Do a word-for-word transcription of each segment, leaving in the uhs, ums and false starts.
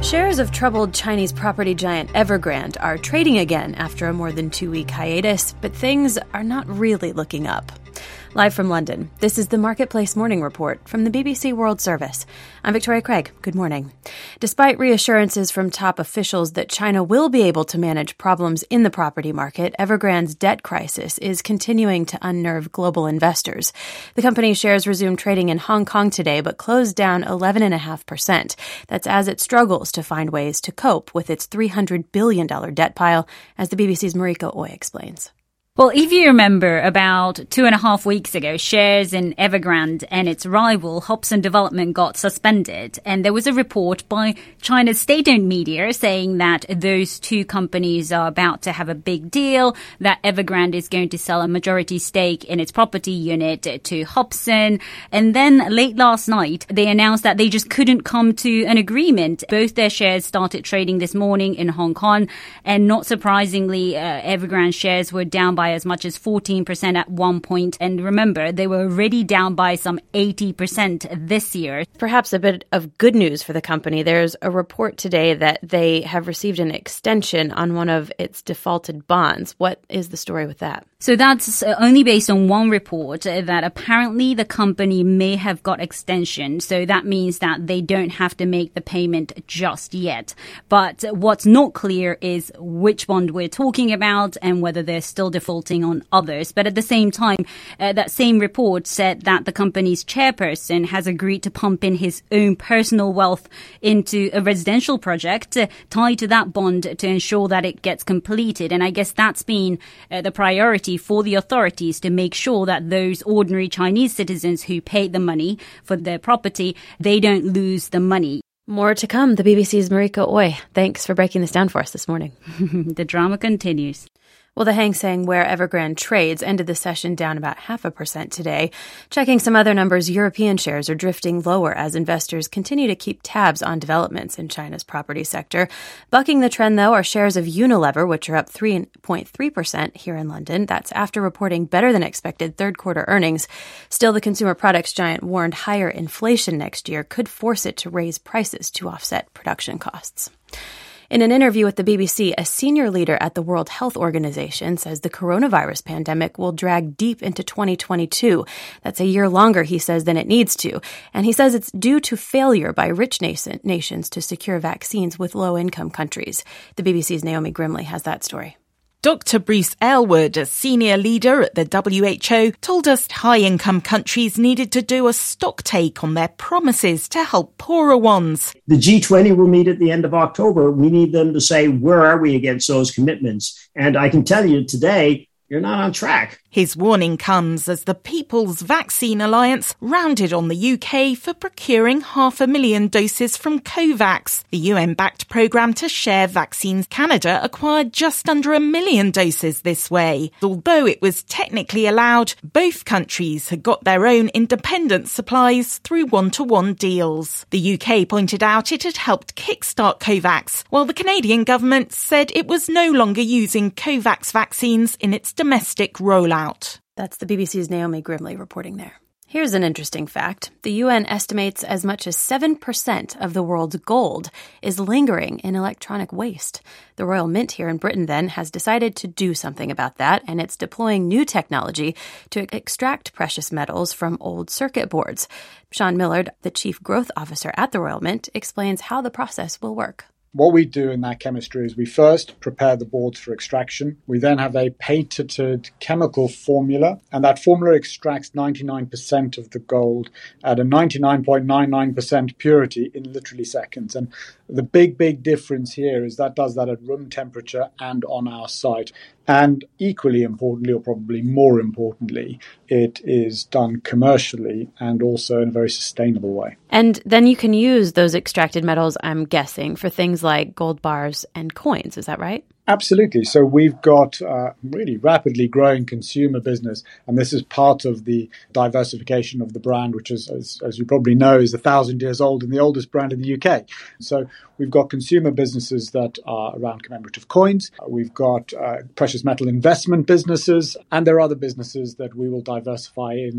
Shares of troubled Chinese property giant Evergrande are trading again after a more than two-week hiatus, but things are not really looking up. Live from London, this is the Marketplace Morning Report from the B B C World Service. I'm Victoria Craig. Good morning. Despite reassurances from top officials that China will be able to manage problems in the property market, Evergrande's debt crisis is continuing to unnerve global investors. The company's shares resumed trading in Hong Kong today, but closed down eleven point five percent. That's as it struggles to find ways to cope with its three hundred billion dollars debt pile, as the B B C's Marika Oy explains. Well, if you remember, about two and a half weeks ago, shares in Evergrande and its rival Hobson Development got suspended. And there was a report by China's state-owned media saying that those two companies are about to have a big deal, that Evergrande is going to sell a majority stake in its property unit to Hobson. And then late last night, they announced that they just couldn't come to an agreement. Both their shares started trading this morning in Hong Kong. And not surprisingly, uh, Evergrande shares were down by by as much as fourteen percent at one point. And remember, they were already down by some eighty percent this year. Perhaps a bit of good news for the company. There's a report today that they have received an extension on one of its defaulted bonds. What is the story with that? So that's only based on one report that apparently the company may have got extension. So that means that they don't have to make the payment just yet. But what's not clear is which bond we're talking about and whether they're still defaulting on others. But at the same time, uh, that same report said that the company's chairperson has agreed to pump in his own personal wealth into a residential project uh, tied to that bond to ensure that it gets completed. And I guess that's been uh, the priority for the authorities, to make sure that those ordinary Chinese citizens who paid the money for their property, they don't lose the money. More to come. The B B C's Marika Oy. Thanks for breaking this down for us this morning. The drama continues. Well, the Hang Seng, where Evergrande trades, ended the session down about half a percent today. Checking some other numbers, European shares are drifting lower as investors continue to keep tabs on developments in China's property sector. Bucking the trend, though, are shares of Unilever, which are up three point three percent here in London. That's after reporting better than expected third quarter earnings. Still, the consumer products giant warned higher inflation next year could force it to raise prices to offset production costs. In an interview with the B B C, a senior leader at the World Health Organization says the coronavirus pandemic will drag deep into twenty twenty-two. That's a year longer, he says, than it needs to. And he says it's due to failure by rich nation- nations to secure vaccines with low-income countries. The B B C's Naomi Grimley has that story. Doctor Bruce Aylward, a senior leader at the W H O, told us high-income countries needed to do a stocktake on their promises to help poorer ones. The G twenty will meet at the end of October. We need them to say, where are we against those commitments? And I can tell you today, you're not on track. His warning comes as the People's Vaccine Alliance rounded on the U K for procuring half a million doses from COVAX, the U N-backed programme to share vaccines. Canada acquired just under a million doses this way. Although it was technically allowed, both countries had got their own independent supplies through one-to-one deals. The U K pointed out it had helped kickstart COVAX, while the Canadian government said it was no longer using COVAX vaccines in its domestic rollout. That's the B B C's Naomi Grimley reporting there. Here's an interesting fact. The U N estimates as much as seven percent of the world's gold is lingering in electronic waste. The Royal Mint here in Britain then has decided to do something about that, and it's deploying new technology to extract precious metals from old circuit boards. Sean Millard, the Chief Growth Officer at the Royal Mint, explains how the process will work. What we do in that chemistry is we first prepare the boards for extraction. We then have a patented chemical formula, and that formula extracts ninety-nine percent of the gold at a ninety-nine point nine nine percent purity in literally seconds. And the big, big difference here is that does that at room temperature and on our site. And equally importantly, or probably more importantly, it is done commercially and also in a very sustainable way. And then you can use those extracted metals, I'm guessing, for things like gold bars and coins. Is that right? Absolutely. So we've got a really rapidly growing consumer business, and this is part of the diversification of the brand, which is, as, as you probably know, is a thousand years old and the oldest brand in the U K. So we've got consumer businesses that are around commemorative coins. We've got uh, precious metal investment businesses, and there are other businesses that we will diversify in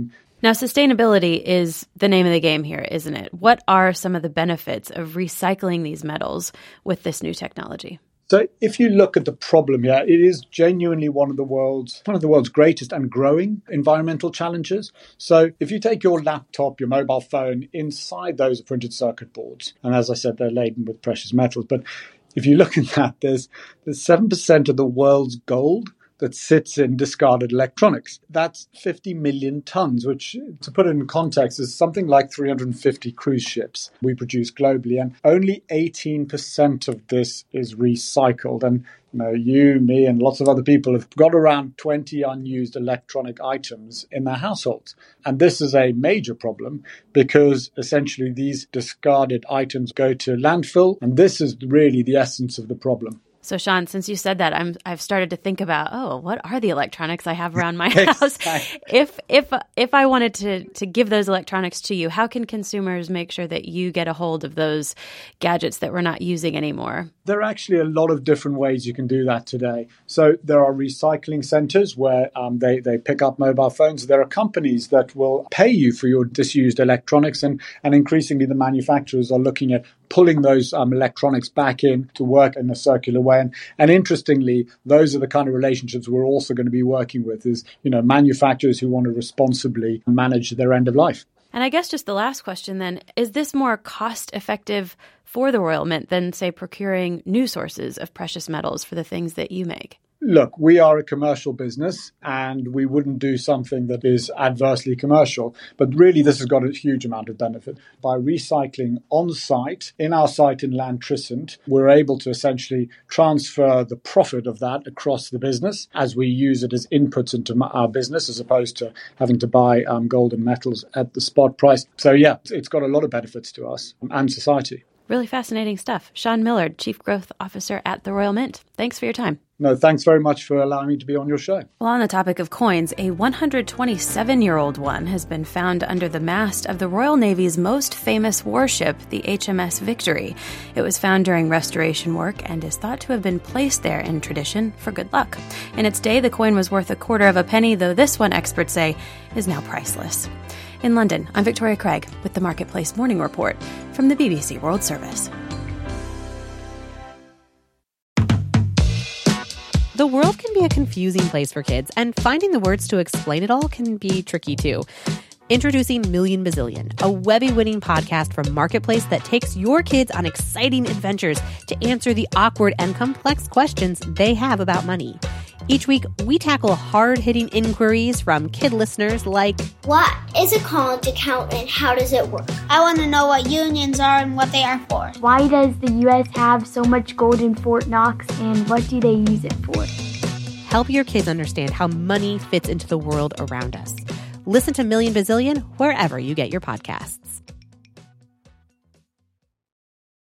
Now, sustainability is the name of the game here, isn't it? What are some of the benefits of recycling these metals with this new technology? So if you look at the problem, yeah, it is genuinely one of the world's one of the world's greatest and growing environmental challenges. So if you take your laptop, your mobile phone, inside those are printed circuit boards. And as I said, they're laden with precious metals. But if you look at that, there's there's seven percent of the world's gold that sits in discarded electronics. That's fifty million tons, which, to put it in context, is something like three hundred fifty cruise ships we produce globally. And only eighteen percent of this is recycled. And you know, you, me, and lots of other people have got around twenty unused electronic items in their households. And this is a major problem because essentially these discarded items go to landfill. And this is really the essence of the problem. So, Sean, since you said that, I'm I've started to think about, oh, what are the electronics I have around my house? if if if I wanted to to give those electronics to you, how can consumers make sure that you get a hold of those gadgets that we're not using anymore? There are actually a lot of different ways you can do that today. So there are recycling centers where um, they, they pick up mobile phones. There are companies that will pay you for your disused electronics, and, and increasingly the manufacturers are looking at pulling those um, electronics back in to work in a circular way. And, and interestingly, those are the kind of relationships we're also going to be working with is, you know, manufacturers who want to responsibly manage their end of life. And I guess just the last question then, is this more cost effective for the Royal Mint than, say, procuring new sources of precious metals for the things that you make? Look, we are a commercial business and we wouldn't do something that is adversely commercial. But really, this has got a huge amount of benefit. By recycling on site, in our site in Llantrisant, we're able to essentially transfer the profit of that across the business as we use it as inputs into our business as opposed to having to buy um, gold and metals at the spot price. So, yeah, it's got a lot of benefits to us and society. Really fascinating stuff. Sean Millard, Chief Growth Officer at the Royal Mint. Thanks for your time. No, thanks very much for allowing me to be on your show. Well, on the topic of coins, a one hundred twenty-seven-year-old one has been found under the mast of the Royal Navy's most famous warship, the H M S Victory. It was found during restoration work and is thought to have been placed there in tradition for good luck. In its day, the coin was worth a quarter of a penny, though this one, experts say, is now priceless. In London, I'm Victoria Craig with the Marketplace Morning Report from the B B C World Service. The world can be a confusing place for kids, and finding the words to explain it all can be tricky too. Introducing Million Bazillion, a Webby-winning podcast from Marketplace that takes your kids on exciting adventures to answer the awkward and complex questions they have about money. Each week, we tackle hard-hitting inquiries from kid listeners like, what is a college account and how does it work? I want to know what unions are and what they are for. Why does the U S have so much gold in Fort Knox and what do they use it for? Help your kids understand how money fits into the world around us. Listen to Million Bazillion wherever you get your podcasts.